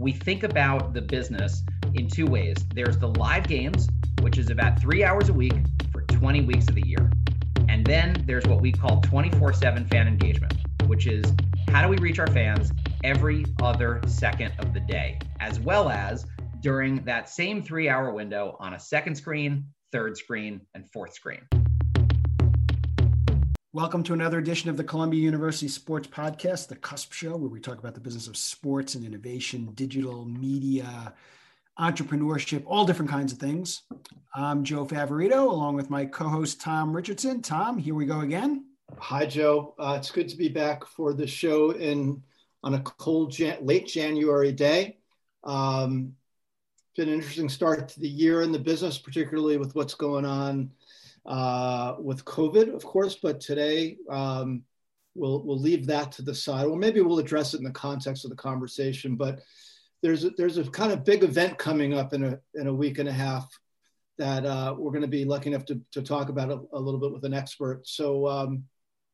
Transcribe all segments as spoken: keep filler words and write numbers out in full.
we think about the business in two ways. There's the live games, which is about three hours a week for twenty weeks of the year. And then there's what we call twenty-four seven fan engagement, which is how do we reach our fans every other second of the day, as well as during that same three hour window on a second screen, third screen, and fourth screen. Welcome to another edition of the Columbia University Sports Podcast, The Cusp Show, where we talk about the business of sports and innovation, digital media, entrepreneurship, all different kinds of things. I'm Joe Favorito, along with my co-host, Tom Richardson. Tom, here we go again. Hi, Joe. Uh, it's good to be back for the show in on a cold, Jan- late January day. Um, been an interesting start to the year in the business, particularly with what's going on uh, with COVID, of course. But today, um, we'll we'll leave that to the side. Well, maybe we'll address it in the context of the conversation. But there's a, there's a kind of big event coming up in a in a week and a half that uh, we're going to be lucky enough to to talk about a, a little bit with an expert. So um,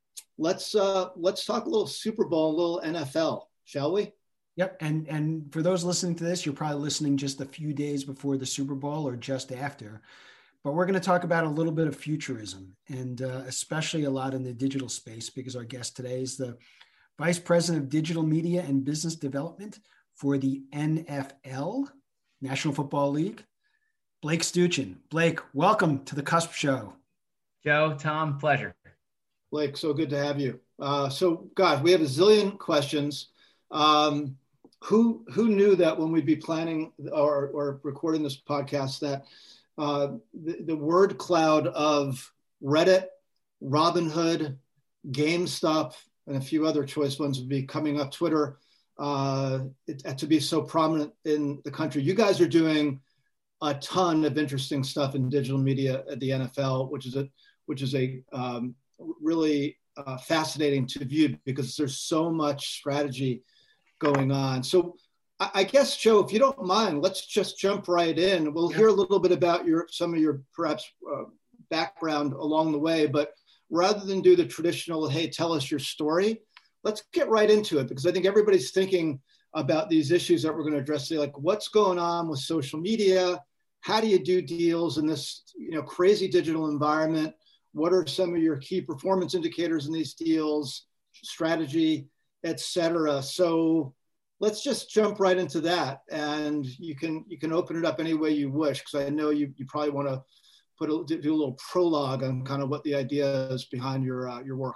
let's uh, let's talk a little Super Bowl, a little N F L, shall we? Yep. And and for those listening to this, you're probably listening just a few days before the Super Bowl or just after. But we're going to talk about a little bit of futurism, and uh, especially a lot in the digital space, because our guest today is the Vice President of Digital Media and Business Development for the N F L, National Football League, Blake Stuchin. Blake, welcome to the Cusp Show. Joe, Tom, pleasure. Blake, so good to have you. Uh, so, God, we have a zillion questions. Um, who who knew that when we'd be planning or, or recording this podcast that uh, the, the word cloud of Reddit, Robinhood, GameStop, and a few other choice ones would be coming up, Twitter, uh, it, to be so prominent in the country. You guys are doing a ton of interesting stuff in digital media at the N F L, which is a which is a um, really uh, fascinating to view because there's so much strategy going on. So I, I guess, Joe, if you don't mind, let's just jump right in. We'll yeah. hear a little bit about your some of your perhaps uh, background along the way, but rather than do the traditional, hey, tell us your story, let's get right into it, because I think everybody's thinking about these issues that we're going to address today, like what's going on with social media, how do you do deals in this, you know, crazy digital environment? What are some of your key performance indicators in these deals, strategy, et cetera? So let's just jump right into that, and you can you can open it up any way you wish, because I know you you probably want to put a, do a little prologue on kind of what the idea is behind your uh, your work.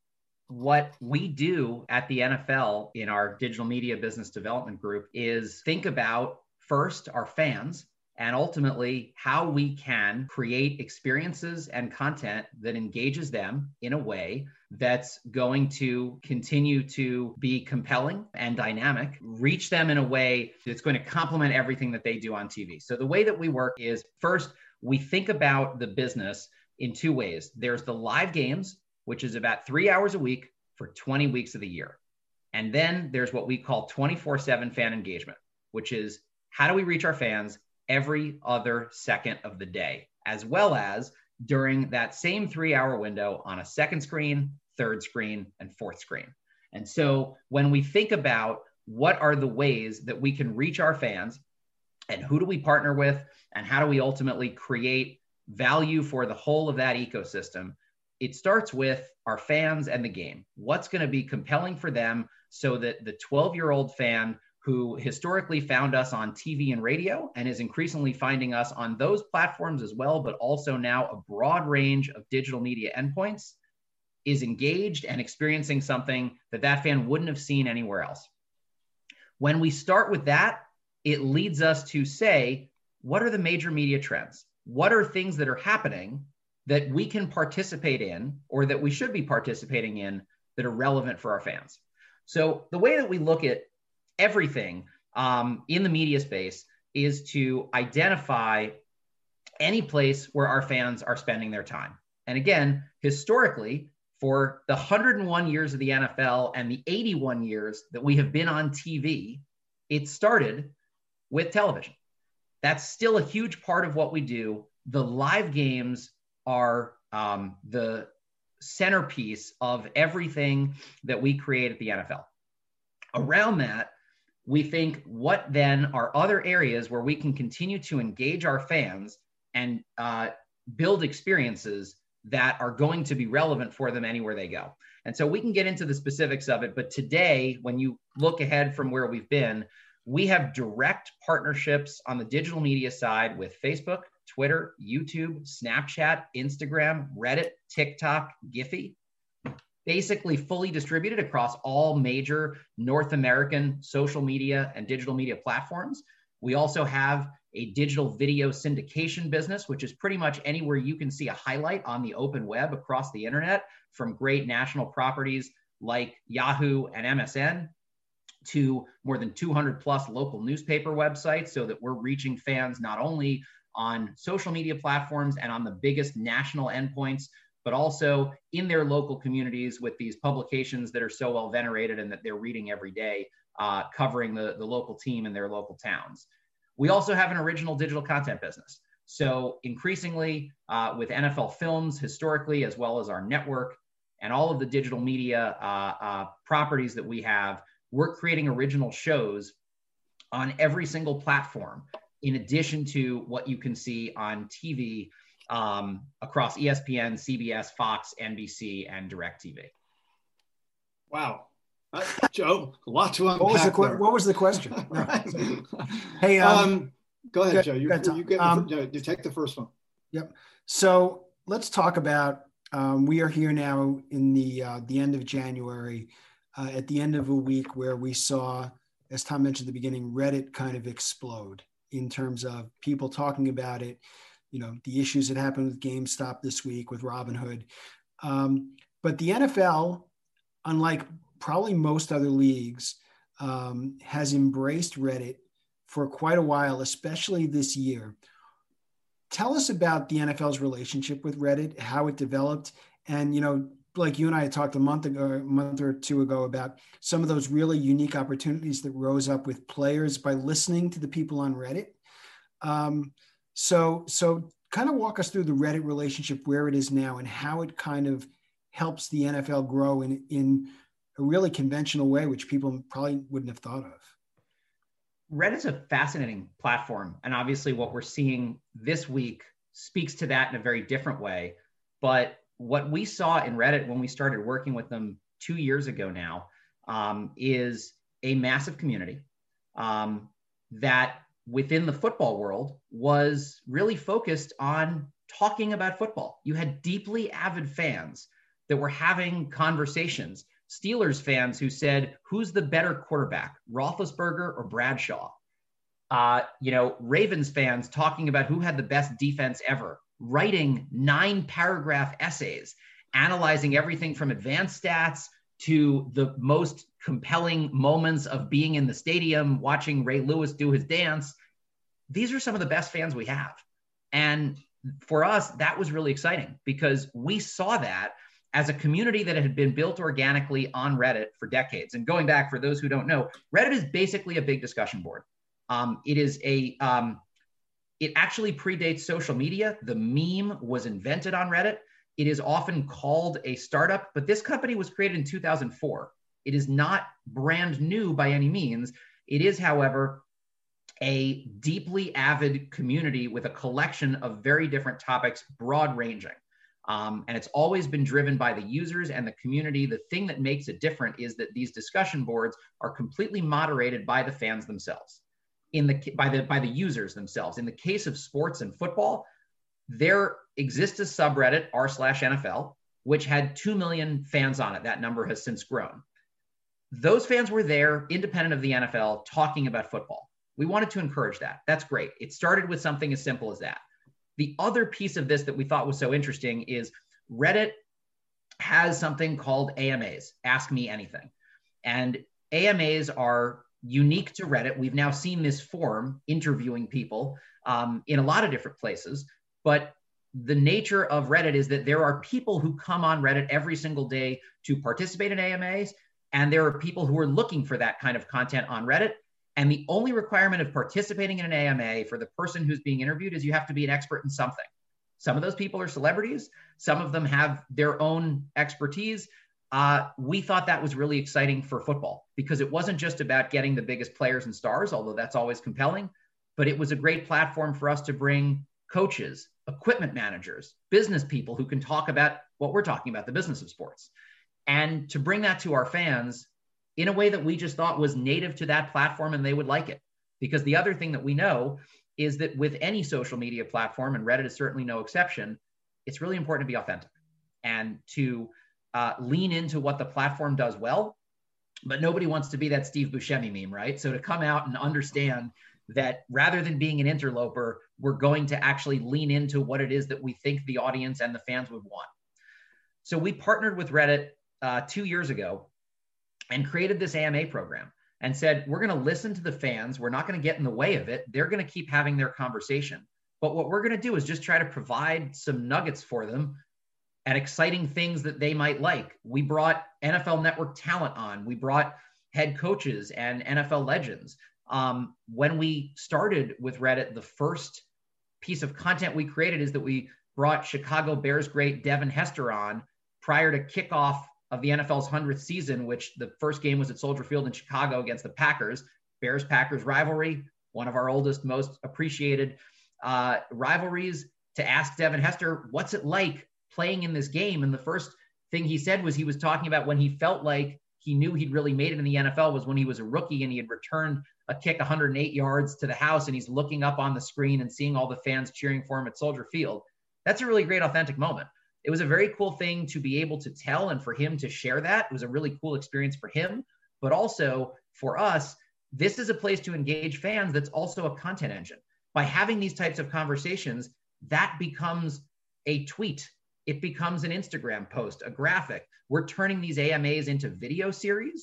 What we do at the N F L in our digital media business development group is think about first our fans and ultimately how we can create experiences and content that engages them in a way that's going to continue to be compelling and dynamic, reach them in a way that's going to complement everything that they do on T V. So the way that we work is first, we think about the business in two ways. There's the live games, which is about three hours a week for twenty weeks of the year. And then there's what we call twenty-four seven fan engagement, which is how do we reach our fans every other second of the day, as well as during that same three hour window on a second screen, third screen, and fourth screen. And so when we think about what are the ways that we can reach our fans and who do we partner with and how do we ultimately create value for the whole of that ecosystem, it starts with our fans and the game. What's going to be compelling for them so that the twelve-year-old fan who historically found us on T V and radio and is increasingly finding us on those platforms as well, but also now a broad range of digital media endpoints, is engaged and experiencing something that that fan wouldn't have seen anywhere else. When we start with that, it leads us to say, what are the major media trends? What are things that are happening that we can participate in or that we should be participating in that are relevant for our fans? So the way that we look at everything um, in the media space is to identify any place where our fans are spending their time. And again, historically, for the one hundred one years of the N F L and the eighty-one years that we have been on T V, it started with television. That's still a huge part of what we do. The live games are um, the centerpiece of everything that we create at the N F L. Around that, we think, what then are other areas where we can continue to engage our fans and uh, build experiences that are going to be relevant for them anywhere they go. And so we can get into the specifics of it, but today, when you look ahead from where we've been, we have direct partnerships on the digital media side with Facebook, Twitter, YouTube, Snapchat, Instagram, Reddit, TikTok, Giphy, basically fully distributed across all major North American social media and digital media platforms. We also have a digital video syndication business, which is pretty much anywhere you can see a highlight on the open web across the internet, from great national properties like Yahoo and M S N to more than two hundred plus local newspaper websites, so that we're reaching fans not only on social media platforms and on the biggest national endpoints, but also in their local communities with these publications that are so well venerated and that they're reading every day, uh, covering the, the local team in their local towns. We also have an original digital content business. So increasingly uh, with N F L Films historically, as well as our network and all of the digital media uh, uh, properties that we have, we're creating original shows on every single platform, in addition to what you can see on T V um, across E S P N, C B S, Fox, N B C, and DirecTV. Wow. Uh, Joe, a lot to unpack. What was the, there. what was the question? Right. Hey, um, um, go ahead, good, Joe. You, good, you, get, um, you take the first one. Yep. So let's talk about, um, we are here now in the, uh, the end of January, uh, at the end of a week where we saw, as Tom mentioned at the beginning, Reddit kind of explode in terms of people talking about it, you know, the issues that happened with GameStop this week with Robinhood. Um, but the N F L, unlike probably most other leagues, um, has embraced Reddit for quite a while, especially this year. Tell us about the N F L's relationship with Reddit, how it developed, and, you know, like you and I had talked a month ago, a month or two ago about some of those really unique opportunities that rose up with players by listening to the people on Reddit. Um, so, so kind of walk us through the Reddit relationship, where it is now, and how it kind of helps the N F L grow in, in a really conventional way, which people probably wouldn't have thought of. Reddit's a fascinating platform. And obviously what we're seeing this week speaks to that in a very different way. But what we saw in Reddit when we started working with them two years ago now um, is a massive community um, that within the football world was really focused on talking about football. You had deeply avid fans that were having conversations. Steelers fans who said, who's the better quarterback, Roethlisberger or Bradshaw? Uh, you know, Ravens fans talking about who had the best defense ever, writing nine paragraph essays, analyzing everything from advanced stats to the most compelling moments of being in the stadium, watching Ray Lewis do his dance. These are some of the best fans we have. And for us, that was really exciting because we saw that as a community that had been built organically on Reddit for decades. And going back, for those who don't know, Reddit is basically a big discussion board. Um, it is a, um, it actually predates social media. The meme was invented on Reddit. It is often called a startup, but this company was created in two thousand four. It is not brand new by any means. It is, however, a deeply avid community with a collection of very different topics, broad ranging. Um, and it's always been driven by the users and the community. The thing that makes it different is that these discussion boards are completely moderated by the fans themselves, in the by the by the users themselves. In the case of sports and football, there exists a subreddit r slash N F L, which had two million fans on it. That number has since grown. Those fans were there, independent of the N F L, talking about football. We wanted to encourage that. That's great. It started with something as simple as that. The other piece of this that we thought was so interesting is Reddit has something called A M As, Ask Me Anything. And A M As are unique to Reddit. We've now seen this form interviewing people um, in a lot of different places. But the nature of Reddit is that there are people who come on Reddit every single day to participate in A M As. And there are people who are looking for that kind of content on Reddit. And the only requirement of participating in an A M A for the person who's being interviewed is you have to be an expert in something. Some of those people are celebrities. Some of them have their own expertise. uh, we thought that was really exciting for football because it wasn't just about getting the biggest players and stars, although that's always compelling, but it was a great platform for us to bring coaches, equipment managers, business people who can talk about what we're talking about, the business of sports, and to bring that to our fans in a way that we just thought was native to that platform and they would like it. Because the other thing that we know is that with any social media platform, and Reddit is certainly no exception, it's really important to be authentic and to uh, lean into what the platform does well. But nobody wants to be that Steve Buscemi meme, right? So to come out and understand that rather than being an interloper, we're going to actually lean into what it is that we think the audience and the fans would want. So we partnered with Reddit uh, two years ago and created this A M A program and said, we're going to listen to the fans. We're not going to get in the way of it. They're going to keep having their conversation. But what we're going to do is just try to provide some nuggets for them and exciting things that they might like. We brought N F L Network talent on. We brought head coaches and N F L legends. Um, when we started with Reddit, the first piece of content we created is that we brought Chicago Bears great Devin Hester on prior to kickoff of the N F L's hundredth season, which the first game was at Soldier Field in Chicago against the Packers. Bears-Packers rivalry, one of our oldest, most appreciated uh, rivalries, to ask Devin Hester, what's it like playing in this game? And the first thing he said was he was talking about when he felt like he knew he'd really made it in the N F L was when he was a rookie and he had returned a kick one hundred eight yards to the house and he's looking up on the screen and seeing all the fans cheering for him at Soldier Field. That's a really great, authentic moment. It was a very cool thing to be able to tell and for him to share that. It was a really cool experience for him, but also for us, this is a place to engage fans that's also a content engine. By having these types of conversations, that becomes a tweet. It becomes an Instagram post, a graphic. We're turning these A M As into video series,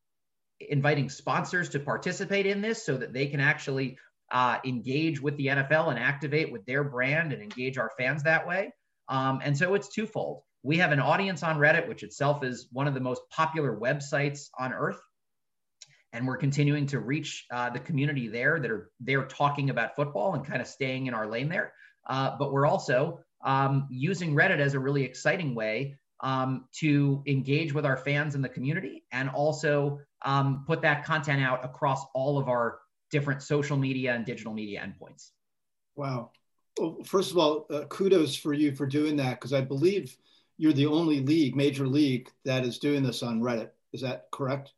inviting sponsors to participate in this so that they can actually uh, engage with the N F L and activate with their brand and engage our fans that way. Um, and so it's twofold. We have an audience on Reddit, which itself is one of the most popular websites on earth. And we're continuing to reach uh, the community there that are they're talking about football and kind of staying in our lane there. Uh, but we're also um, using Reddit as a really exciting way um, to engage with our fans in the community and also um, put that content out across all of our different social media and digital media endpoints. Wow. Well, first of all, uh, kudos for you for doing that, because I believe you're the only league, major league, that is doing this on Reddit. Is that correct?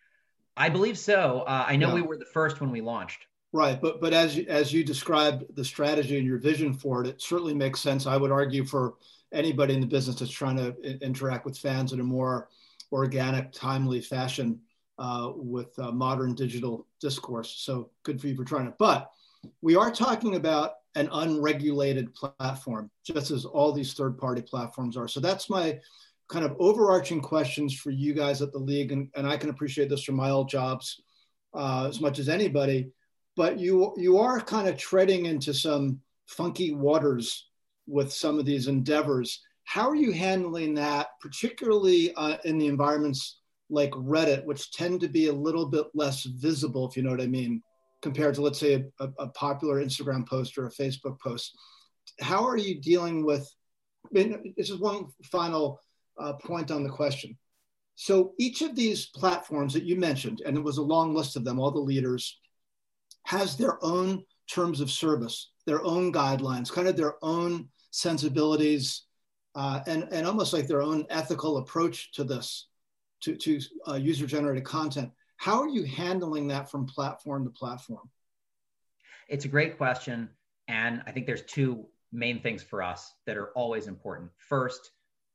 I believe so. Uh, I know yeah. we were the first when we launched. Right, but but as you, as you described the strategy and your vision for it, it certainly makes sense. I would argue for anybody in the business that's trying to I- interact with fans in a more organic, timely fashion uh, with uh, modern digital discourse. So good for you for trying it. But we are talking about an unregulated platform, just as all these third-party platforms are. So that's my kind of overarching questions for you guys at the league. And, and I can appreciate this from my old jobs uh, as much as anybody, but you, you are kind of treading into some funky waters with some of these endeavors. How are you handling that, particularly uh, in the environments like Reddit, which tend to be a little bit less visible, if you know what I mean, compared to, let's say, a, a popular Instagram post or a Facebook post? How are you dealing with, this is one final uh, point on the question. So each of these platforms that you mentioned, and it was a long list of them, all the leaders, has their own terms of service, their own guidelines, kind of their own sensibilities, uh, and, and almost like their own ethical approach to this, to, to uh, user-generated content. How are you handling that from platform to platform? It's a great question. And I think there's two main things for us that are always important. First,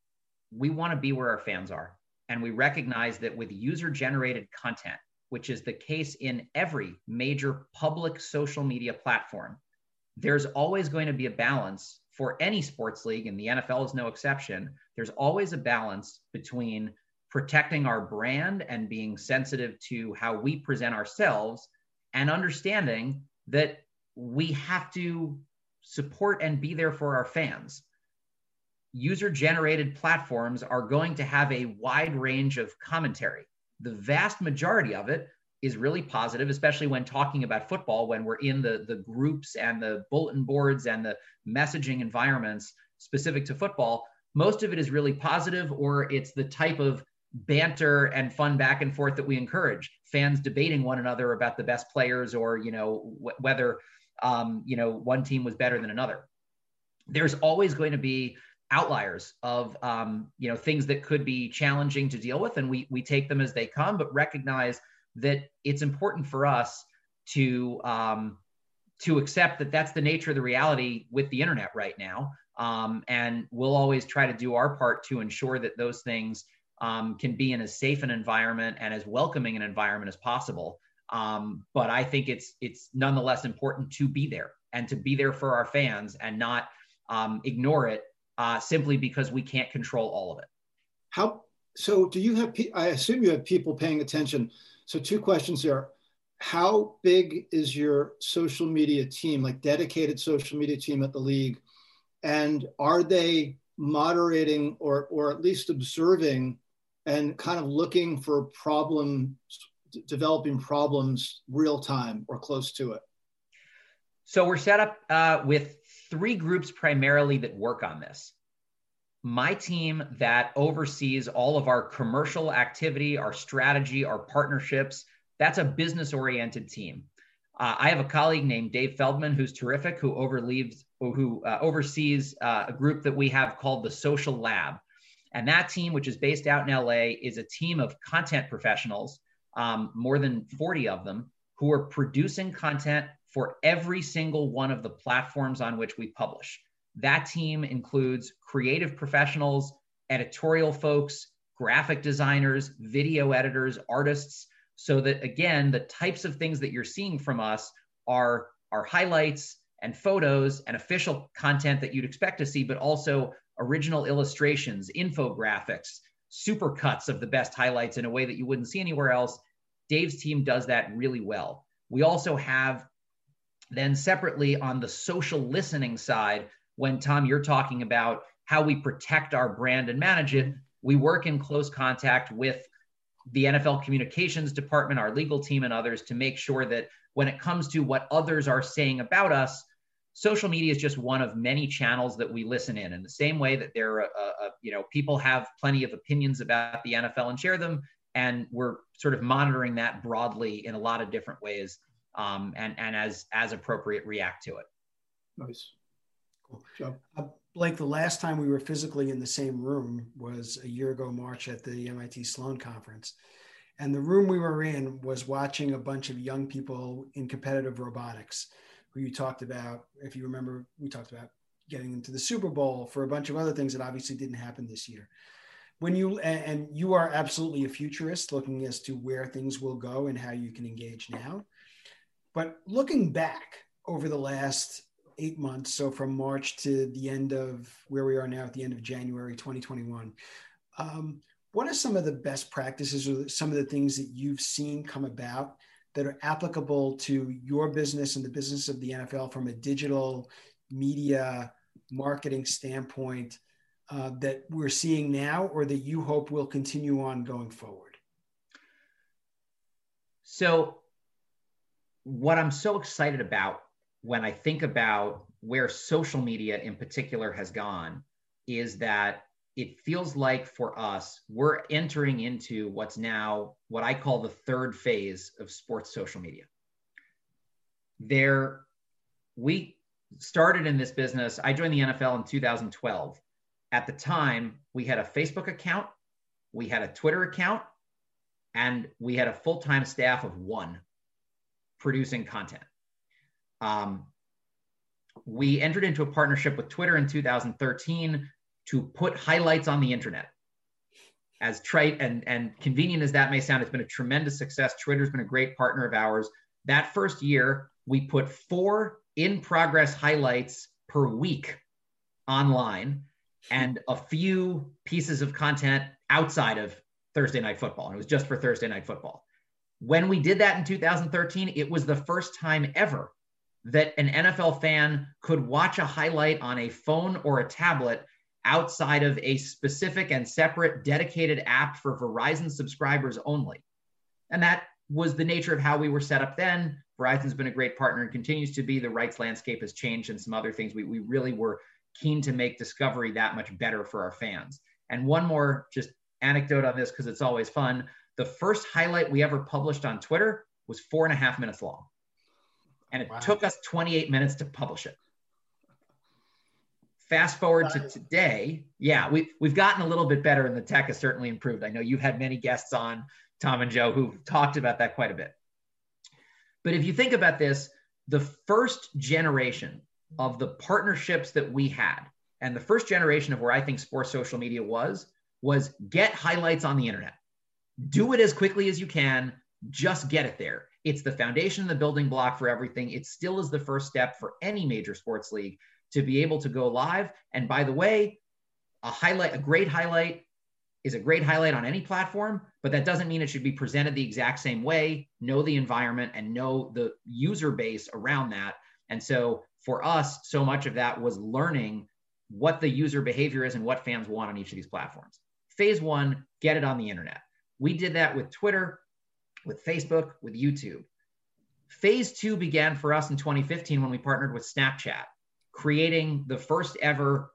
we want to be where our fans are. And we recognize that with user-generated content, which is the case in every major public social media platform, there's always going to be a balance for any sports league, and the N F L is no exception. There's always a balance between protecting our brand and being sensitive to how we present ourselves and understanding that we have to support and be there for our fans. User-generated platforms are going to have a wide range of commentary. The vast majority of it is really positive, especially when talking about football, when we're in the, the groups and the bulletin boards and the messaging environments specific to football. Most of it is really positive, or it's the type of banter and fun back and forth that we encourage, fans debating one another about the best players, or, you know, w- whether, um, you know, one team was better than another. There's always going to be outliers of, um, you know, things that could be challenging to deal with. And we, we take them as they come, but recognize that it's important for us to, um, to accept that that's the nature of the reality with the internet right now. Um, and we'll always try to do our part to ensure that those things um, can be in as safe an environment and as welcoming an environment as possible. Um, but I think it's, it's nonetheless important to be there and to be there for our fans and not um, ignore it uh, simply because we can't control all of it. How, so do you have, I assume you have people paying attention. So two questions here. How big is your social media team, like dedicated social media team at the league? And are they moderating or, or at least observing and kind of looking for problems, d- developing problems real time or close to it? So we're set up uh, with three groups primarily that work on this. My team that oversees all of our commercial activity, our strategy, our partnerships, that's a business-oriented team. Uh, I have a colleague named Dave Feldman, who's terrific, who overleaves, who uh, oversees uh, a group that we have called the Social Lab. And that team, which is based out in L A, is a team of content professionals, um, more than forty of them, who are producing content for every single one of the platforms on which we publish. That team includes creative professionals, editorial folks, graphic designers, video editors, artists, so that, again, the types of things that you're seeing from us are, are highlights and photos and official content that you'd expect to see, but also original illustrations, infographics, supercuts of the best highlights in a way that you wouldn't see anywhere else. Dave's team does that really well. We also have then separately on the social listening side, when, Tom, you're talking about how we protect our brand and manage it, we work in close contact with the N F L communications department, our legal team, and others to make sure that when it comes to what others are saying about us, social media is just one of many channels that we listen in. In the same way that there are, uh, uh, you know, people have plenty of opinions about the N F L and share them, and we're sort of monitoring that broadly in a lot of different ways, um, and and as as appropriate, react to it. Nice. Cool. Joe? Uh, Blake, the last time we were physically in the same room was a year ago, March, at the M I T Sloan Conference. And the room we were in was watching a bunch of young people in competitive robotics, who you talked about, if you remember, we talked about getting into the Super Bowl for a bunch of other things that obviously didn't happen this year. When you, and you are absolutely a futurist, looking as to where things will go and how you can engage now. But looking back over the last eight months, so from March to the end of where we are now at the end of January twenty twenty-one, um, what are some of the best practices or some of the things that you've seen come about that are applicable to your business and the business of the N F L from a digital media marketing standpoint uh, that we're seeing now, or that you hope will continue on going forward? So what I'm so excited about when I think about where social media in particular has gone is that it feels like for us, we're entering into what's now what I call the third phase of sports social media. There, we started in this business. I joined the N F L in two thousand twelve. At the time, we had a Facebook account, we had a Twitter account, and we had a full-time staff of one producing content. Um, we entered into a partnership with Twitter in two thousand thirteen to put highlights on the internet. As trite and, and convenient as that may sound, it's been a tremendous success. Twitter's been a great partner of ours. That first year, we put four in-progress highlights per week online and a few pieces of content outside of Thursday Night Football. And it was just for Thursday Night Football. When we did that in two thousand thirteen, it was the first time ever that an N F L fan could watch a highlight on a phone or a tablet outside of a specific and separate dedicated app for Verizon subscribers only. And that was the nature of how we were set up then. Verizon's been a great partner and continues to be. The rights landscape has changed and some other things. We, we really were keen to make discovery that much better for our fans. And one more just anecdote on this because it's always fun. The first highlight we ever published on Twitter was four and a half minutes long. And it wow. took us twenty-eight minutes to publish it. Fast forward to today. Yeah, we, we've gotten a little bit better and the tech has certainly improved. I know you've had many guests on, Tom and Joe, who've talked about that quite a bit. But if you think about this, the first generation of the partnerships that we had, and the first generation of where I think sports social media was, was get highlights on the internet. Do it as quickly as you can, just get it there. It's the foundation and the building block for everything. It still is the first step for any major sports league to be able to go live. And by the way, a highlight, a great highlight is a great highlight on any platform, but that doesn't mean it should be presented the exact same way. Know the environment and know the user base around that. And so for us, so much of that was learning what the user behavior is and what fans want on each of these platforms. Phase one, get it on the internet. We did that with Twitter, with Facebook, with YouTube. Phase two began for us in twenty fifteen when we partnered with Snapchat, creating the first ever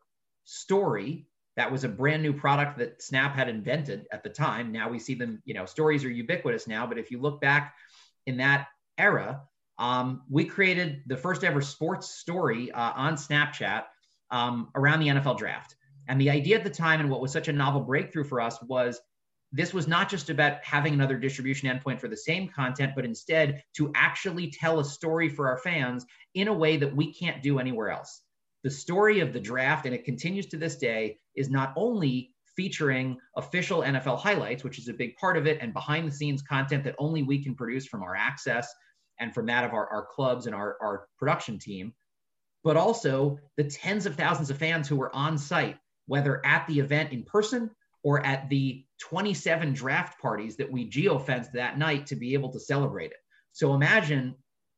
story. That was a brand new product that Snap had invented at the time. Now we see them, you know, stories are ubiquitous now, but if you look back in that era, um, we created the first ever sports story uh, on Snapchat um, around the N F L draft. And the idea at the time, and what was such a novel breakthrough for us, was this was not just about having another distribution endpoint for the same content, but instead to actually tell a story for our fans in a way that we can't do anywhere else. The story of the draft, and it continues to this day, is not only featuring official N F L highlights, which is a big part of it, and behind the scenes content that only we can produce from our access and from that of our, our clubs and our, our production team, but also the tens of thousands of fans who were on site, whether at the event in person or at the twenty-seven draft parties that we geofenced that night to be able to celebrate it. So imagine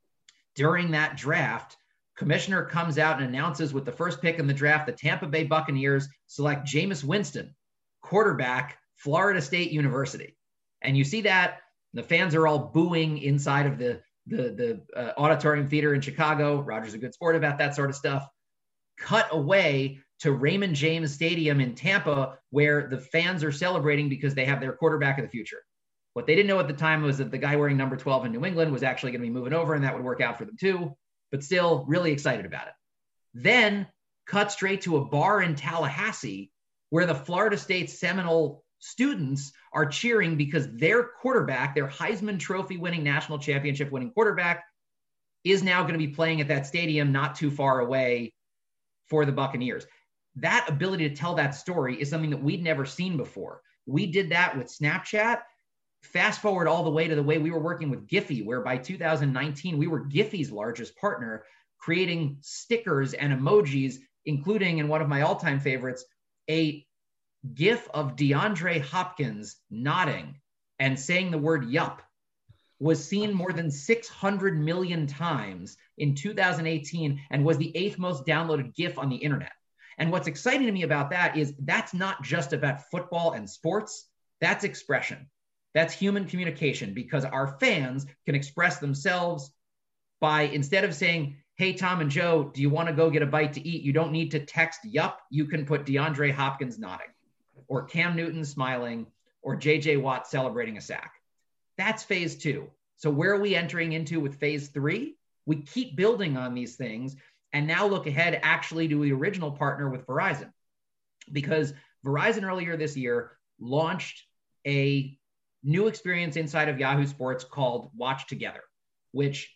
during that draft, commissioner comes out and announces with the first pick in the draft, the Tampa Bay Buccaneers select Jameis Winston, quarterback, Florida State University. And you see that the fans are all booing inside of the, the, the uh, auditorium theater in Chicago. Roger's a good sport about that sort of stuff. Cut away to Raymond James Stadium in Tampa, where the fans are celebrating because they have their quarterback of the future. What they didn't know at the time was that the guy wearing number twelve in New England was actually going to be moving over, and that would work out for them too, but still really excited about it. Then cut straight to a bar in Tallahassee where the Florida State Seminole students are cheering because their quarterback, their Heisman Trophy winning, national championship winning quarterback, is now going to be playing at that stadium not too far away for the Buccaneers. That ability to tell that story is something that we'd never seen before. We did that with Snapchat. Fast forward all the way to the way we were working with Giphy, where by two thousand nineteen, we were Giphy's largest partner, creating stickers and emojis, including, in one of my all-time favorites, a GIF of DeAndre Hopkins nodding and saying the word yup was seen more than six hundred million times in two thousand eighteen and was the eighth most downloaded GIF on the internet. And what's exciting to me about that is that's not just about football and sports, that's expression. That's human communication, because our fans can express themselves by, instead of saying, hey, Tom and Joe, do you want to go get a bite to eat? You don't need to text yup. You can put DeAndre Hopkins nodding, or Cam Newton smiling, or J J Watt celebrating a sack. That's phase two. So where are we entering into with phase three? We keep building on these things and now look ahead actually to the original partner with Verizon, because Verizon earlier this year launched a new experience inside of Yahoo Sports called Watch Together, which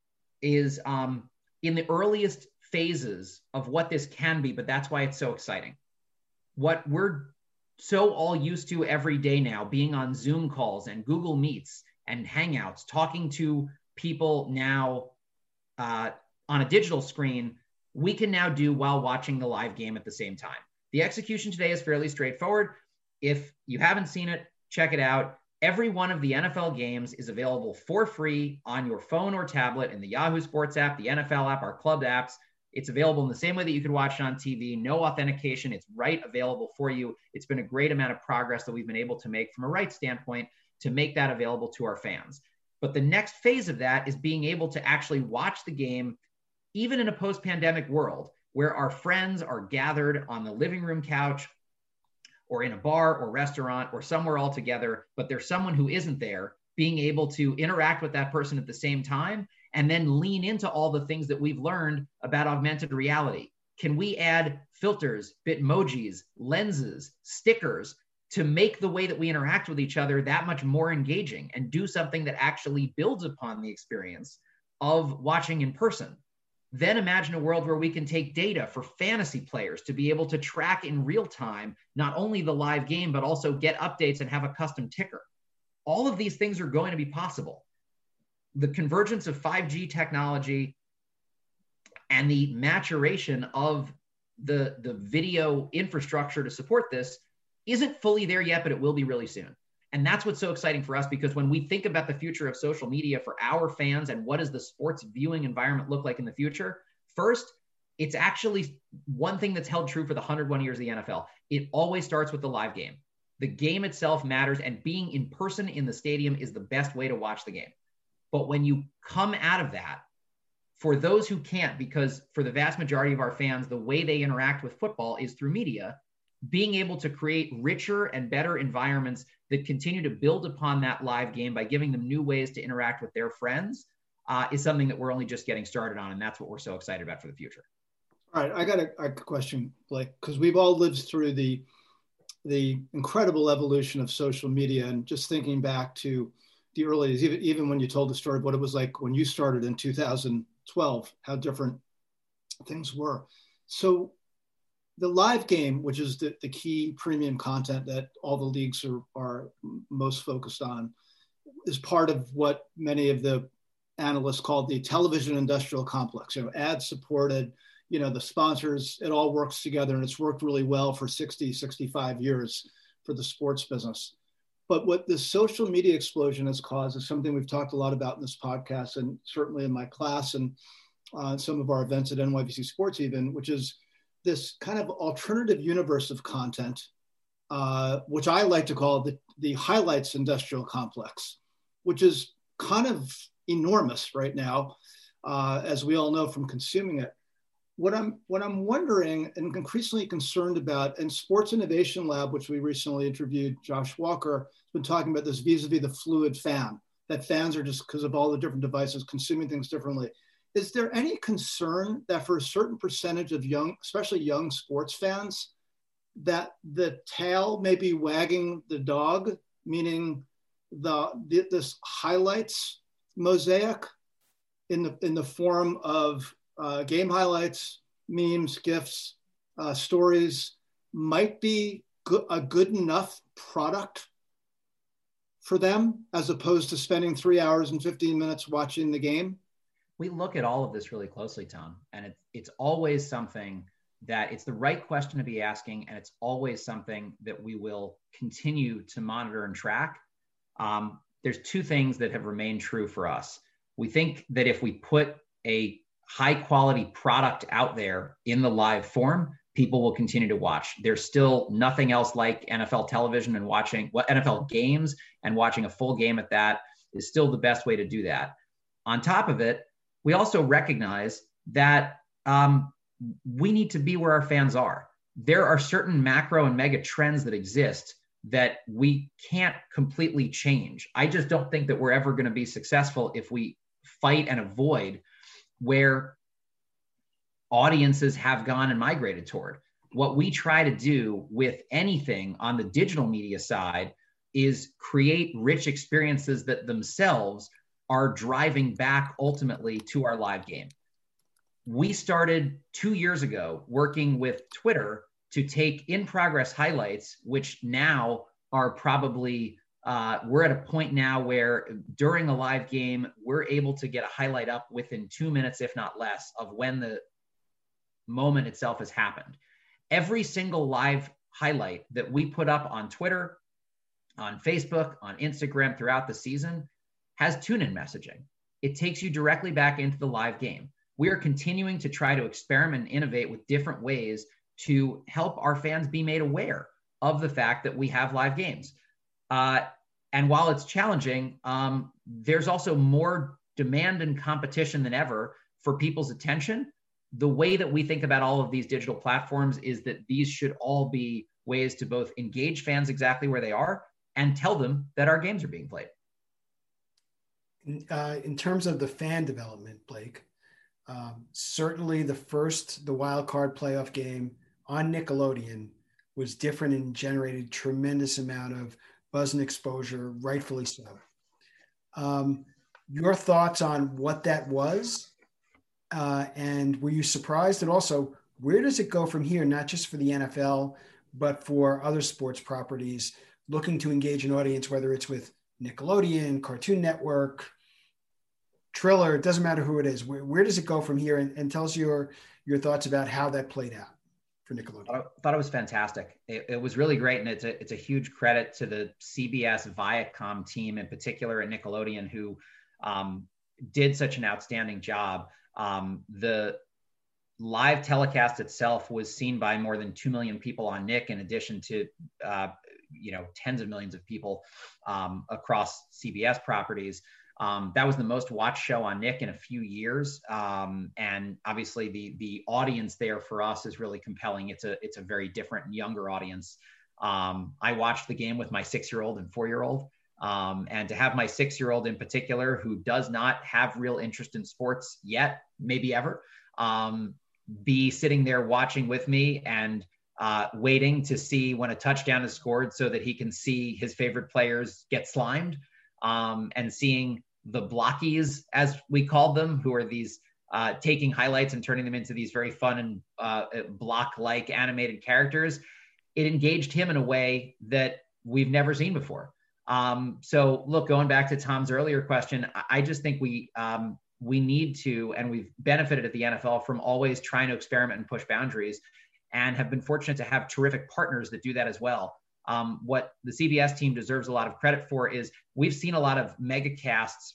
is um, in the earliest phases of what this can be, but that's why it's so exciting. What we're so all used to every day now, being on Zoom calls and Google Meets and Hangouts, talking to people now uh, on a digital screen, we can now do while watching the live game at the same time. The execution today is fairly straightforward. If you haven't seen it, check it out. Every one of the N F L games is available for free on your phone or tablet in the Yahoo Sports app, the N F L app, our club apps. It's available in the same way that you could watch it on T V. No authentication. It's right available for you. It's been a great amount of progress that we've been able to make from a rights standpoint to make that available to our fans. But the next phase of that is being able to actually watch the game, even in a post-pandemic world, where our friends are gathered on the living room couch or in a bar or restaurant or somewhere all together, but there's someone who isn't there, being able to interact with that person at the same time, and then lean into all the things that we've learned about augmented reality. Can we add filters, bitmojis, lenses, stickers to make the way that we interact with each other that much more engaging and do something that actually builds upon the experience of watching in person? Then imagine a world where we can take data for fantasy players to be able to track in real time, not only the live game, but also get updates and have a custom ticker. All of these things are going to be possible. The convergence of five G technology and the maturation of the, the video infrastructure to support this isn't fully there yet, but it will be really soon. And that's what's so exciting for us, because when we think about the future of social media for our fans and what does the sports viewing environment look like in the future, first, it's actually one thing that's held true for the one hundred one years of the N F L. It always starts with the live game. The game itself matters, and being in person in the stadium is the best way to watch the game. But when you come out of that, for those who can't, because for the vast majority of our fans, the way they interact with football is through media, being able to create richer and better environments that continue to build upon that live game by giving them new ways to interact with their friends uh, is something that we're only just getting started on. And that's what we're so excited about for the future. All right, I got a, a question, Blake, because we've all lived through the, the incredible evolution of social media, and just thinking back to the early days, even, even when you told the story of what it was like when you started in two thousand twelve, how different things were. So the live game, which is the, the key premium content that all the leagues are, are most focused on, is part of what many of the analysts call the television industrial complex. You know, ad supported, you know, the sponsors, it all works together, and it's worked really well for sixty, sixty-five years for the sports business. But what the social media explosion has caused is something we've talked a lot about in this podcast, and certainly in my class and uh, some of our events at N Y V C Sports even, which is this kind of alternative universe of content, uh, which I like to call the, the highlights industrial complex, which is kind of enormous right now, uh, as we all know from consuming it. What I'm, what I'm wondering and increasingly concerned about, and Sports Innovation Lab, which we recently interviewed, Josh Walker, has been talking about this vis-a-vis the fluid fan, that fans are just, because of all the different devices, consuming things differently. Is there any concern that for a certain percentage of young, especially young sports fans, that the tail may be wagging the dog, meaning the, the this highlights mosaic in the in the form of uh, game highlights, memes, GIFs, uh, stories might be go- a good enough product for them, as opposed to spending three hours and fifteen minutes watching the game? We look at all of this really closely, Tom, and it's it's always something that it's the right question to be asking, and it's always something that we will continue to monitor and track. Um, there's two things that have remained true for us. We think that if we put a high quality product out there in the live form, people will continue to watch. There's still nothing else like N F L television, and watching what N F L games and watching a full game at that is still the best way to do that. On top of it, we also recognize that um, we need to be where our fans are. There are certain macro and mega trends that exist that we can't completely change. I just don't think that we're ever going to be successful if we fight and avoid where audiences have gone and migrated toward. What we try to do with anything on the digital media side is create rich experiences that themselves are driving back ultimately to our live game. We started two years ago working with Twitter to take in progress highlights, which now are probably, uh, we're at a point now where during a live game, we're able to get a highlight up within two minutes, if not less, of when the moment itself has happened. Every single live highlight that we put up on Twitter, on Facebook, on Instagram throughout the season has tune-in messaging. It takes you directly back into the live game. We are continuing to try to experiment and innovate with different ways to help our fans be made aware of the fact that we have live games. Uh, and while it's challenging, um, there's also more demand and competition than ever for people's attention. The way that we think about all of these digital platforms is that these should all be ways to both engage fans exactly where they are and tell them that our games are being played. Uh, in terms of the fan development, Blake, um, certainly the first, the wild card playoff game on Nickelodeon was different and generated tremendous amount of buzz and exposure, rightfully so. Um, your thoughts on what that was, uh, and were you surprised? And also, where does it go from here, not just for the N F L, but for other sports properties looking to engage an audience, whether it's with Nickelodeon, Cartoon Network, Triller, it doesn't matter who it is. Where, where does it go from here? And, and tell us your, your thoughts about how that played out for Nickelodeon. I thought it was fantastic. It, it was really great. And it's a, it's a huge credit to the C B S Viacom team in particular at Nickelodeon, who um, did such an outstanding job. Um, the live telecast itself was seen by more than two million people on Nick, in addition to, uh, you know, tens of millions of people um, across C B S properties. Um, that was the most watched show on Nick in a few years. Um, and obviously the, the audience there for us is really compelling. It's a, it's a very different and younger audience. Um, I watched the game with my six-year-old and four-year-old. Um, and to have my six-year-old in particular, who does not have real interest in sports yet, maybe ever, um, be sitting there watching with me and uh, waiting to see when a touchdown is scored so that he can see his favorite players get slimed, um, and seeing the blockies, as we called them, who are these uh, taking highlights and turning them into these very fun and uh, block-like animated characters. It engaged him in a way that we've never seen before. Um, so look, going back to Tom's earlier question, I just think we um, we need to, and we've benefited at the N F L from always trying to experiment and push boundaries, and have been fortunate to have terrific partners that do that as well. Um, what the C B S team deserves a lot of credit for is we've seen a lot of mega casts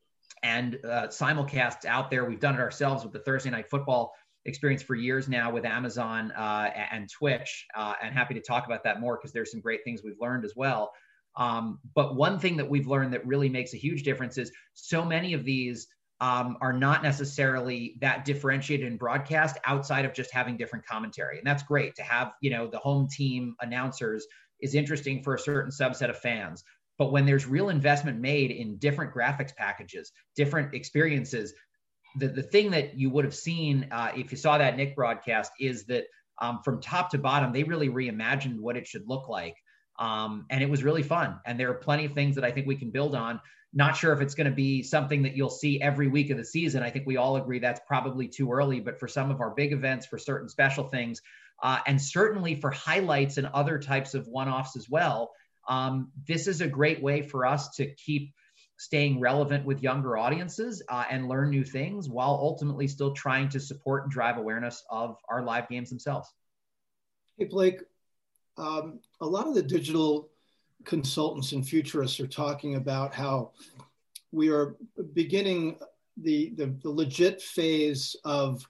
and uh, simulcasts out there. We've done it ourselves with the Thursday Night Football experience for years now with Amazon uh, and Twitch, uh, and happy to talk about that more because there's some great things we've learned as well. Um, but one thing that we've learned that really makes a huge difference is so many of these um, are not necessarily that differentiated in broadcast outside of just having different commentary. And that's great to have, you know, the home team announcers is interesting for a certain subset of fans. But when there's real investment made in different graphics packages, different experiences, the, the thing that you would have seen uh, if you saw that Nick broadcast is that um, from top to bottom, they really reimagined what it should look like. Um, and it was really fun. And there are plenty of things that I think we can build on. Not sure if it's going to be something that you'll see every week of the season. I think we all agree that's probably too early, but for some of our big events, for certain special things, uh, and certainly for highlights and other types of one-offs as well, um, this is a great way for us to keep staying relevant with younger audiences uh, and learn new things while ultimately still trying to support and drive awareness of our live games themselves. Hey, Blake, um, a lot of the digital consultants and futurists are talking about how we are beginning the, the, the legit phase of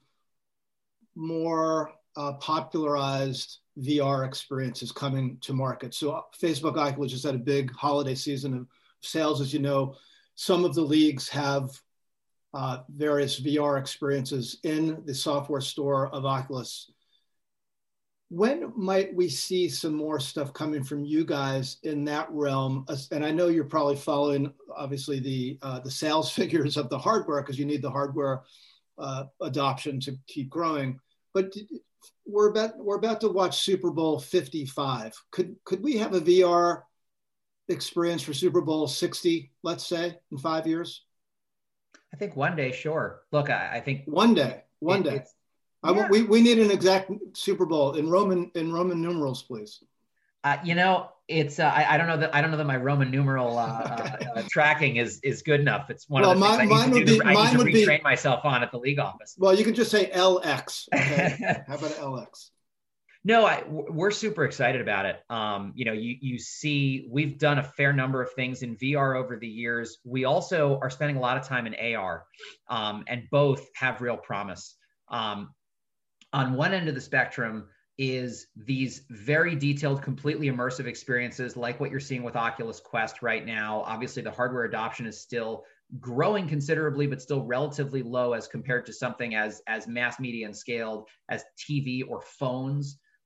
more uh, popularized V R experiences coming to market. So Facebook Oculus just had a big holiday season of sales. As you know, some of the leagues have uh, various V R experiences in the software store of Oculus. When might we see some more stuff coming from you guys in that realm? And I know you're probably following, obviously, the uh, the sales figures of the hardware because you need the hardware uh, adoption to keep growing. But we're about we're about to watch Super Bowl fifty-five. Could could we have a V R experience for Super Bowl sixty, let's say, in five years? I think one day, sure. Look, I, I think one day, one day. I, yeah. we, we need an exact Super Bowl in Roman in Roman numerals, please. Uh, you know, it's uh, I, I don't know that I don't know that my Roman numeral uh, uh, uh, tracking is is good enough. It's one well, of the mine, things I need to, do be, to, I need to retrain be, myself on at the league office. Well, you can just say L X. Okay? How about L X? No, I, we're super excited about it. Um, you know, you you see, we've done a fair number of things in V R over the years. We also are spending a lot of time in A R, um, and both have real promise. Um, on one end of the spectrum is these very detailed, completely immersive experiences like what you're seeing with Oculus Quest right now. Obviously, the hardware adoption is still growing considerably, but still relatively low as compared to something as, as mass media and scaled as T V or phones.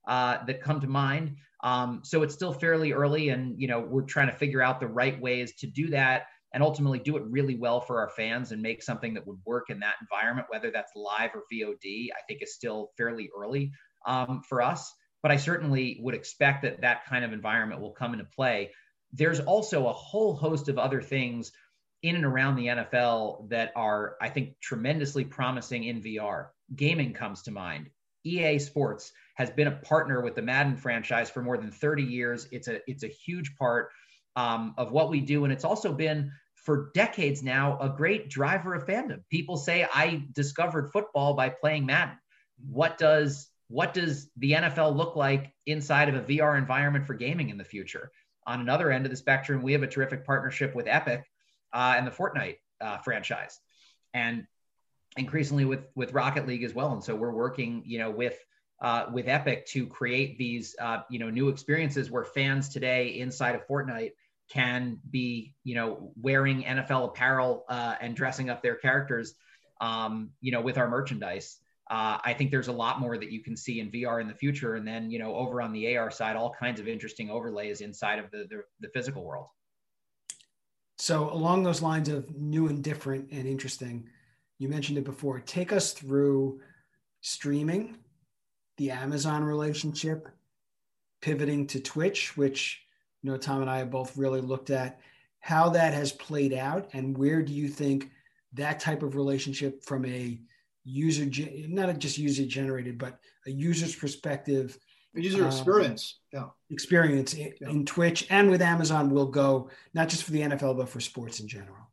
uh, that come to mind. Um, so it's still fairly early, and you know we're trying to figure out the right ways to do that and ultimately do it really well for our fans and make something that would work in that environment, whether that's live or V O D. I think is still fairly early um, for us, but I certainly would expect that that kind of environment will come into play. There's also a whole host of other things in and around the N F L that are, I think, tremendously promising in V R. Gaming comes to mind. E A Sports has been a partner with the Madden franchise for more than thirty years. It's a it's a huge part um, of what we do. And it's also been, for decades now, a great driver of fandom. People say, I discovered football by playing Madden. What does what does the N F L look like inside of a V R environment for gaming in the future? On another end of the spectrum, we have a terrific partnership with Epic uh, and the Fortnite uh, franchise, and increasingly with with Rocket League as well. And so we're working, you know, with uh, with Epic to create these, uh, you know, new experiences where fans today inside of Fortnite can be, you know, wearing N F L apparel uh, and dressing up their characters, um, you know, with our merchandise. Uh, I think there's a lot more that you can see in V R in the future. And then, you know, over on the A R side, all kinds of interesting overlays inside of the, the, the physical world. So along those lines of new and different and interesting, you mentioned it before, take us through streaming, the Amazon relationship, pivoting to Twitch, which, you know, Tom and I have both really looked at, how that has played out, and where do you think that type of relationship from a user, not just user generated, but a user's perspective, a user experience, um, yeah, experience in, yeah. in Twitch and with Amazon will go, not just for the N F L, but for sports in general?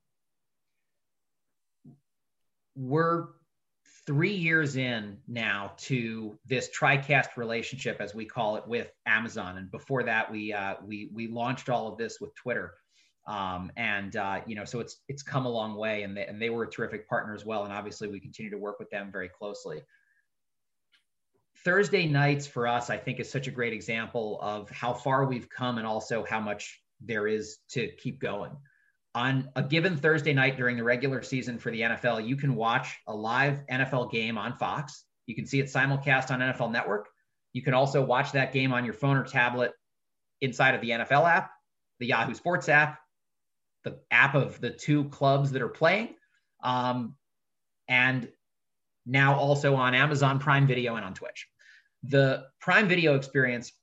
We're three years in now to this TriCast relationship, as we call it, with Amazon. And before that, we uh, we we launched all of this with Twitter. Um, and, uh, you know, so it's, it's come a long way, and they, and they were a terrific partner as well. And obviously we continue to work with them very closely. Thursday nights for us, I think, is such a great example of how far we've come and also how much there is to keep going. On a given Thursday night during the regular season for the N F L, you can watch a live N F L game on Fox. You can see it simulcast on N F L Network. You can also watch that game on your phone or tablet inside of the N F L app, the Yahoo Sports app, the app of the two clubs that are playing, um, and now also on Amazon Prime Video and on Twitch. The Prime Video experience,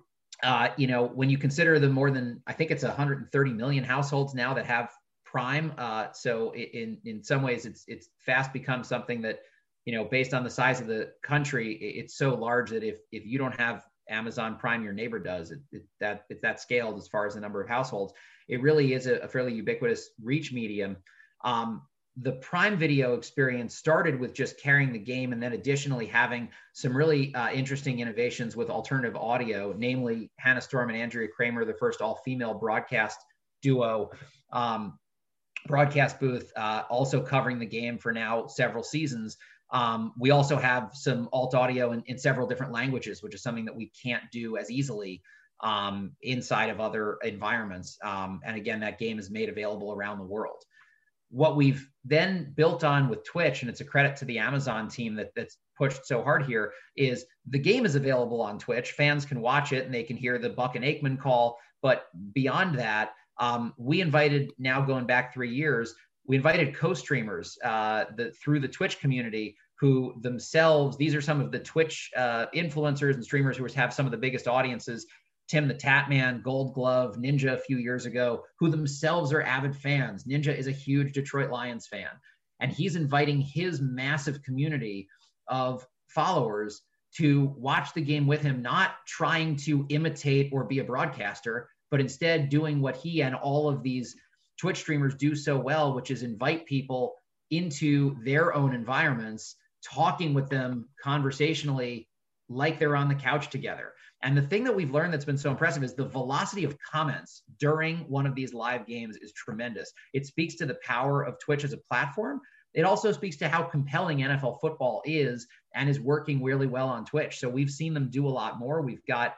uh, you know, when you consider the more than, I think it's one hundred thirty million households now that have Prime. Uh, so in in some ways, it's it's fast become something that, you know, based on the size of the country, it's so large that if if you don't have Amazon Prime, your neighbor does. It, it, that it's that scaled as far as the number of households. It really is a, a fairly ubiquitous reach medium. Um, the Prime Video experience started with just carrying the game, and then additionally having some really uh, interesting innovations with alternative audio, namely Hannah Storm and Andrea Kramer, the first all-female broadcast duo, um, broadcast booth, uh, also covering the game for now several seasons. Um, we also have some alt audio in, in several different languages, which is something that we can't do as easily um, inside of other environments. Um, and again, that game is made available around the world. What we've then built on with Twitch, and it's a credit to the Amazon team that, that's pushed so hard here, is the game is available on Twitch. Fans can watch it and they can hear the Buck and Aikman call. But beyond that, um, we invited, now going back three years, we invited co-streamers uh, the, through the Twitch community who themselves, these are some of the Twitch uh, influencers and streamers who have some of the biggest audiences, Tim the Tatman, Gold Glove, Ninja a few years ago, who themselves are avid fans. Ninja is a huge Detroit Lions fan, and he's inviting his massive community of followers to watch the game with him, not trying to imitate or be a broadcaster, but instead doing what he and all of these Twitch streamers do so well, which is invite people into their own environments, talking with them conversationally like they're on the couch together. And the thing that we've learned that's been so impressive is the velocity of comments during one of these live games is tremendous. It speaks to the power of Twitch as a platform. It also speaks to how compelling N F L football is and is working really well on Twitch. So we've seen them do a lot more. We've got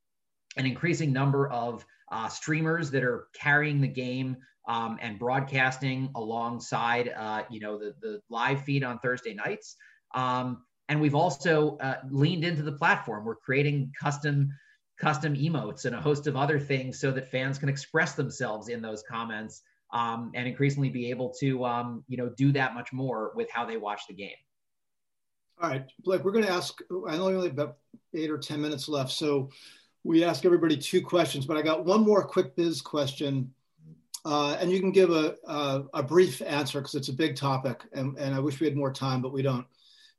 an increasing number of uh, streamers that are carrying the game um, and broadcasting alongside, uh, you know, the, the live feed on Thursday nights. Um, And we've also uh, leaned into the platform. We're creating custom custom emotes and a host of other things so that fans can express themselves in those comments, um, and increasingly be able to, um, you know, do that much more with how they watch the game. All right, Blake, we're going to ask, I only have about eight or ten minutes left. So we ask everybody two questions, but I got one more quick biz question. Uh, and you can give a, a, a brief answer because it's a big topic, and, and I wish we had more time, but we don't.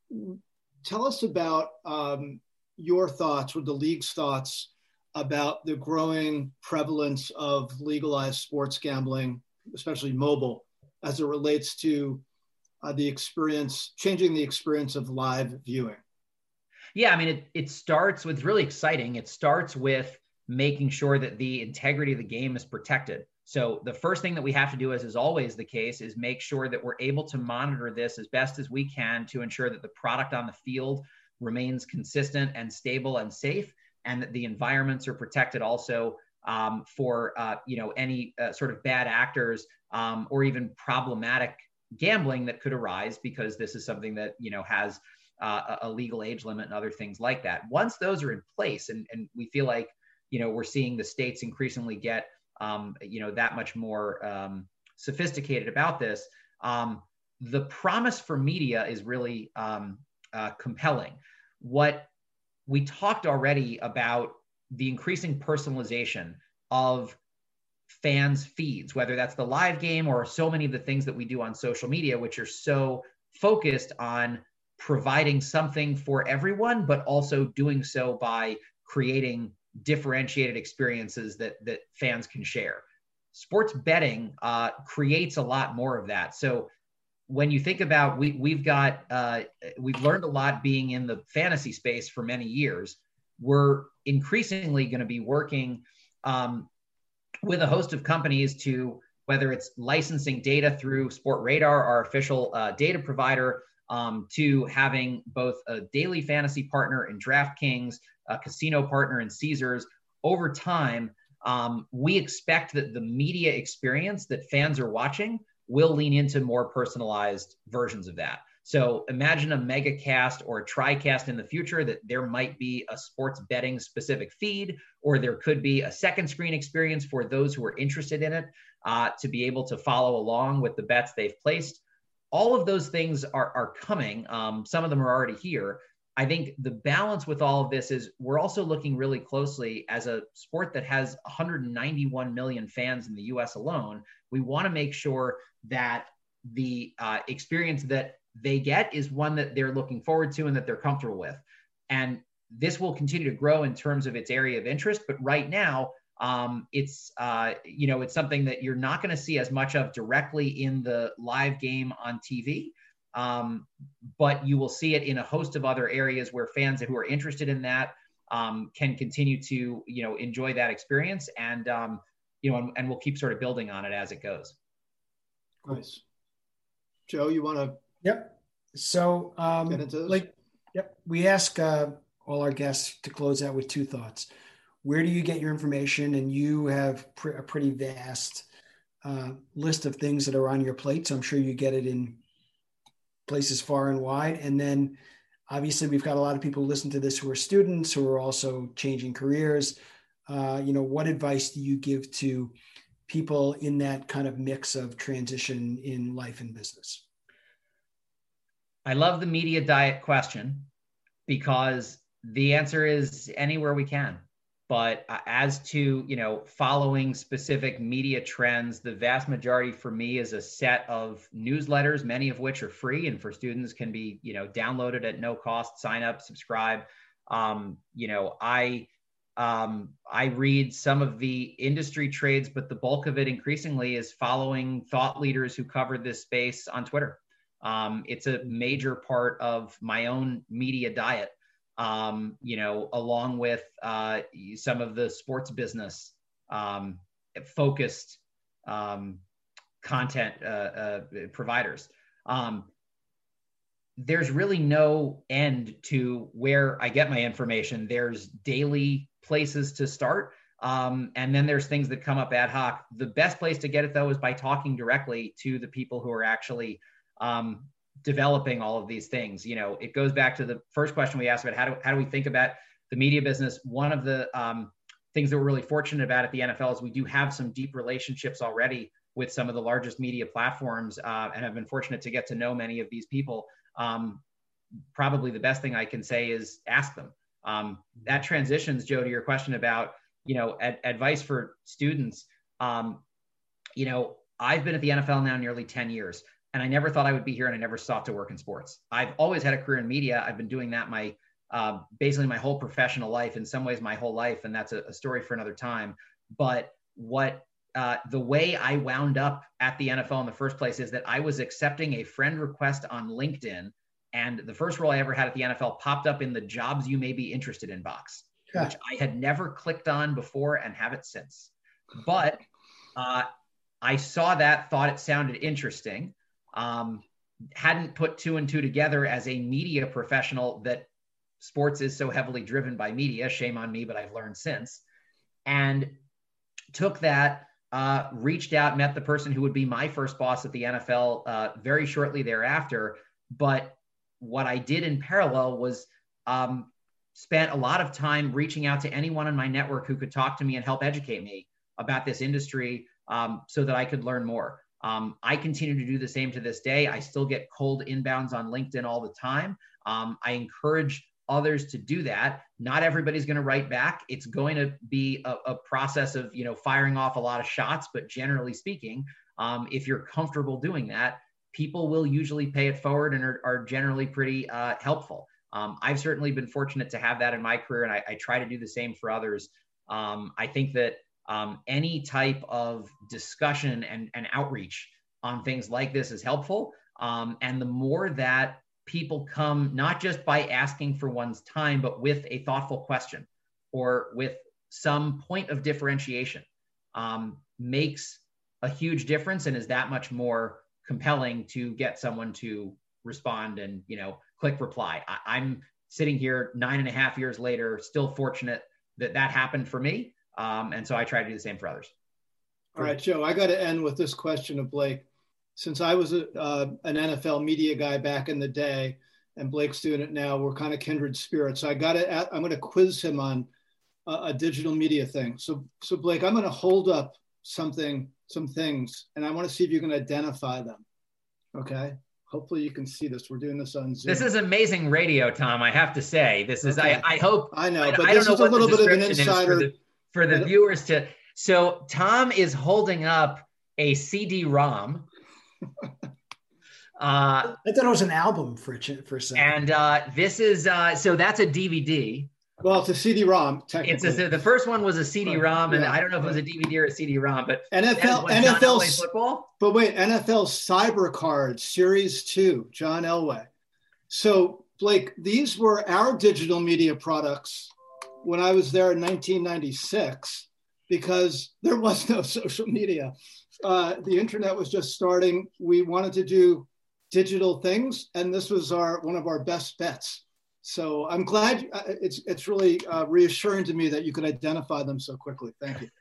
Tell us about um, your thoughts or the league's thoughts about the growing prevalence of legalized sports gambling, especially mobile, as it relates to uh, the experience, changing the experience of live viewing. Yeah, I mean, it, it starts with really exciting. It starts with making sure that the integrity of the game is protected. So the first thing that we have to do, as is always the case, is make sure that we're able to monitor this as best as we can to ensure that the product on the field remains consistent and stable and safe, and that the environments are protected also um, for uh, you know any uh, sort of bad actors um, or even problematic gambling that could arise, because this is something that you know has uh, a legal age limit and other things like that. Once those are in place, and, and we feel like you know we're seeing the states increasingly get Um, you know, that much more um, sophisticated about this. Um, the promise for media is really um, uh, compelling. What we talked already about, the increasing personalization of fans' feeds, whether that's the live game or so many of the things that we do on social media, which are so focused on providing something for everyone, but also doing so by creating differentiated experiences that that fans can share. Sports betting uh, creates a lot more of that. So when you think about, we we've got uh, we've learned a lot being in the fantasy space for many years. We're increasingly going to be working um, with a host of companies to, whether it's licensing data through Sportradar, our official uh, data provider, um, to having both a daily fantasy partner in DraftKings, a casino partner in Caesars. Over time, um, we expect that the media experience that fans are watching will lean into more personalized versions of that. So imagine a mega cast or a TriCast in the future, that there might be a sports betting specific feed, or there could be a second screen experience for those who are interested in it uh, to be able to follow along with the bets they've placed. All of those things are, are coming. Um, some of them are already here. I think the balance with all of this is we're also looking really closely, as a sport that has one hundred ninety-one million fans in the U S alone. We want to make sure that the uh, experience that they get is one that they're looking forward to and that they're comfortable with. And this will continue to grow in terms of its area of interest. But right now, um, it's, uh, you know, it's something that you're not going to see as much of directly in the live game on T V. Um, but you will see it in a host of other areas where fans who are interested in that um, can continue to, you know, enjoy that experience, and, um, you know, and, and we'll keep sort of building on it as it goes. Nice. Joe, you want to? Yep. So, um, get into this? like, yep. We ask uh, all our guests to close out with two thoughts. Where do you get your information? And you have pr- a pretty vast uh, list of things that are on your plate, so I'm sure you get it in places far and wide. And then obviously we've got a lot of people who listen to this who are students, who are also changing careers. Uh, you know, what advice do you give to people in that kind of mix of transition in life and business? I love the media diet question, because the answer is anywhere we can. But as to, you know, following specific media trends, the vast majority for me is a set of newsletters, many of which are free and for students can be, you know, downloaded at no cost, sign up, subscribe. Um, you know, I, um, I read some of the industry trades, but the bulk of it increasingly is following thought leaders who cover this space on Twitter. Um, it's a major part of my own media diet. Um, you know, along with uh, some of the sports business um, focused um, content uh, uh, providers. Um, there's really no end to where I get my information. There's daily places to start. Um, and then there's things that come up ad hoc. The best place to get it, though, is by talking directly to the people who are actually um, developing all of these things. You know, it goes back to the first question we asked about how do, how do we think about the media business. One of the um, things that we're really fortunate about at the N F L is we do have some deep relationships already with some of the largest media platforms, uh, and have been fortunate to get to know many of these people. Um, probably the best thing I can say is ask them. Um, that transitions, Joe, to your question about, you know, ad- advice for students. Um, you know, I've been at the N F L now nearly ten years, and I never thought I would be here, and I never sought to work in sports. I've always had a career in media. I've been doing that my uh, basically my whole professional life, in some ways my whole life, and that's a, a story for another time. But what uh, the way I wound up at the N F L in the first place is that I was accepting a friend request on LinkedIn, and the first role I ever had at the N F L popped up in the jobs you may be interested in box, yeah. which I had never clicked on before and haven't since. But uh, I saw that, thought it sounded interesting, um, hadn't put two and two together as a media professional that sports is so heavily driven by media. Shame on me, but I've learned since. And took that, uh, reached out, met the person who would be my first boss at the N F L uh, very shortly thereafter. But what I did in parallel was um, spent a lot of time reaching out to anyone in my network who could talk to me and help educate me about this industry, um, so that I could learn more. Um, I continue to do the same to this day. I still get cold inbounds on LinkedIn all the time. Um, I encourage others to do that. Not everybody's going to write back. It's going to be a, a process of, you know, firing off a lot of shots, but generally speaking, um, if you're comfortable doing that, people will usually pay it forward and are, are generally pretty uh, helpful. Um, I've certainly been fortunate to have that in my career, and I, I try to do the same for others. Um, I think that um, any type of discussion and, and outreach on things like this is helpful. Um, and the more that people come, not just by asking for one's time, but with a thoughtful question or with some point of differentiation, um, makes a huge difference and is that much more compelling to get someone to respond and, you know, click reply. I, I'm sitting here nine and a half years later, still fortunate that that happened for me. Um, and so I try to do the same for others. All right, Joe, I got to end with this question of Blake. Since I was a, uh, an N F L media guy back in the day, and Blake's doing it now, we're kind of kindred spirits. So I got to, I'm going to quiz him on a, a digital media thing. So, so Blake, I'm going to hold up something, some things, and I want to see if you can identify them. Okay. Hopefully you can see this. We're doing this on Zoom. This is amazing radio, Tom. I have to say, this is, okay. I, I hope, I know, but I, this I is a little bit of an insider for the, for the viewers to, so Tom is holding up a C D ROM. Uh, I thought it was an album for a, for a second. And uh, this is, uh, so that's a D V D. Well, it's a C D ROM, technically. It's a, the first one was a C D ROM, and yeah. I don't know if it was a D V D or a C D ROM, but N F L, N F L football. But wait, N F L Cyber Cards Series two, John Elway. So Blake, these were our digital media products when I was there in nineteen ninety-six, because there was no social media. Uh, the internet was just starting. We wanted to do digital things, and this was our one of our best bets. So I'm glad uh, it's it's really uh, reassuring to me that you could identify them so quickly. Thank you.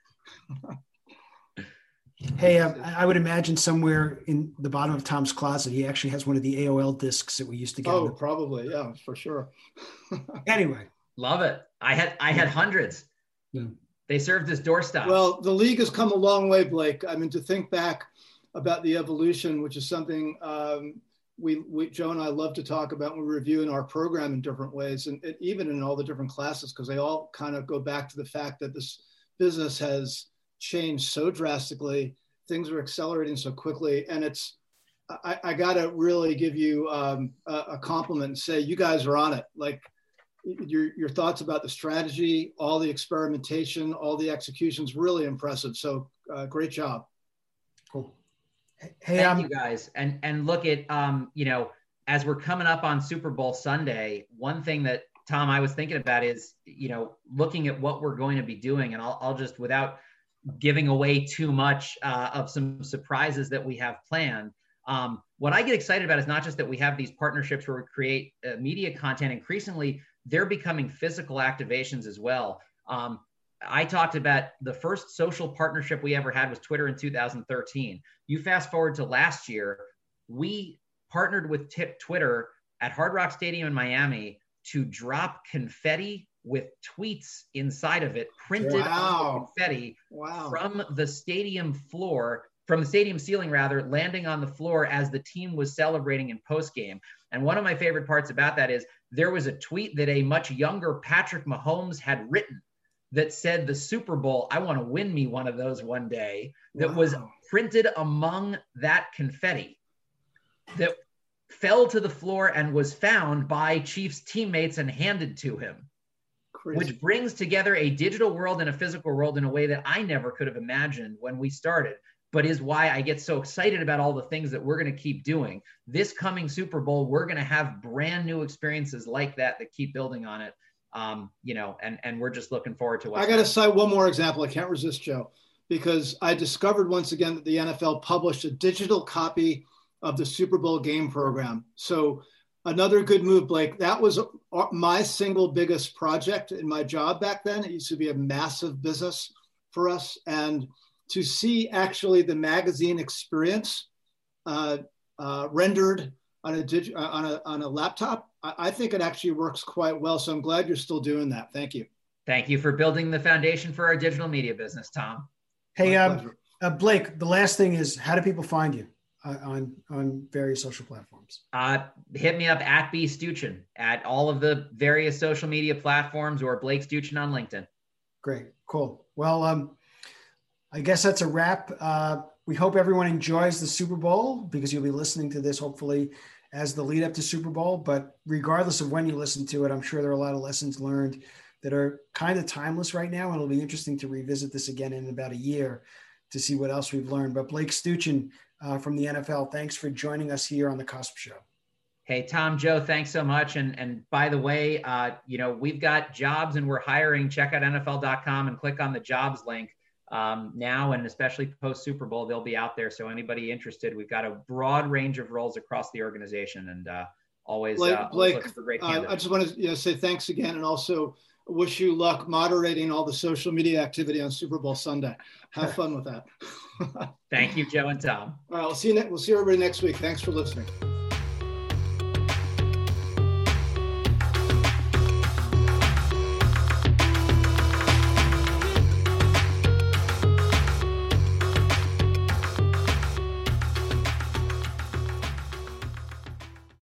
Hey, uh, I would imagine somewhere in the bottom of Tom's closet, he actually has one of the A O L discs that we used to get. Oh, probably, yeah, for sure. Anyway, love it. I had I had hundreds. Yeah. They served as doorstops. Well, the league has come a long way, Blake. I mean, to think back about the evolution, which is something um, we, we, Joe and I love to talk about when we review in our program in different ways, and, and even in all the different classes, because they all kind of go back to the fact that this business has changed so drastically. Things are accelerating so quickly. And it's, I, I got to really give you um, a, a compliment and say, you guys are on it. Like your, your thoughts about the strategy, all the experimentation, all the executions, really impressive. So uh, great job. Cool. Hey, Thank um, you guys. And, and look at, um, you know, as we're coming up on Super Bowl Sunday, one thing that Tom, I was thinking about is, you know, looking at what we're going to be doing, and I'll, I'll just, without giving away too much uh, of some surprises that we have planned. Um, what I get excited about is not just that we have these partnerships where we create uh, media content. Increasingly, they're becoming physical activations as well. Um, I talked about the first social partnership we ever had was Twitter in two thousand thirteen. You fast forward to last year, we partnered with Tip Twitter at Hard Rock Stadium in Miami to drop confetti with tweets inside of it, printed wow. on the confetti wow. from the stadium floor, from the stadium ceiling rather, landing on the floor as the team was celebrating in postgame. And one of my favorite parts about that is there was a tweet that a much younger Patrick Mahomes had written that said, the Super Bowl, I want to win me one of those one day, that wow. was printed among that confetti that fell to the floor and was found by Chiefs teammates and handed to him. Crazy. Which brings together a digital world and a physical world in a way that I never could have imagined when we started, but is why I get so excited about all the things that we're going to keep doing. This coming Super Bowl, we're going to have brand new experiences like that that keep building on it. Um, you know, and, and we're just looking forward to what I got to cite one more example. I can't resist, Joe, because I discovered once again that the N F L published a digital copy of the Super Bowl game program. So another good move, Blake. That was my single biggest project in my job back then. It used to be a massive business for us. And to see actually the magazine experience uh, uh, rendered on a, dig- on a on a laptop, I-, I think it actually works quite well. So I'm glad you're still doing that. Thank you. Thank you for building the foundation for our digital media business, Tom. Hey, um, uh, Blake, the last thing is, how do people find you uh, on, on various social platforms? Uh, hit me up at B Stuchin at all of the various social media platforms, or Blake Stuchin on LinkedIn. Great. Cool. Well, um, I guess that's a wrap. Uh, we hope everyone enjoys the Super Bowl, because you'll be listening to this hopefully as the lead up to Super Bowl. But regardless of when you listen to it, I'm sure there are a lot of lessons learned that are kind of timeless right now. And it'll be interesting to revisit this again in about a year to see what else we've learned. But Blake Stuchin uh, from the N F L, thanks for joining us here on the Cusp Show. Hey, Tom, Joe, thanks so much. And and by the way, uh, you know, we've got jobs and we're hiring. Check out N F L dot com and click on the jobs link. Um, now, and especially post Super Bowl, they'll be out there. So anybody interested, we've got a broad range of roles across the organization, and uh, always, Blake, uh, always Blake, looking for great uh, candidates. I just want to you know, say thanks again, and also wish you luck moderating all the social media activity on Super Bowl Sunday. Have fun with that. Thank you, Joe and Tom. All right, we'll see you. Ne- we'll see everybody next week. Thanks for listening.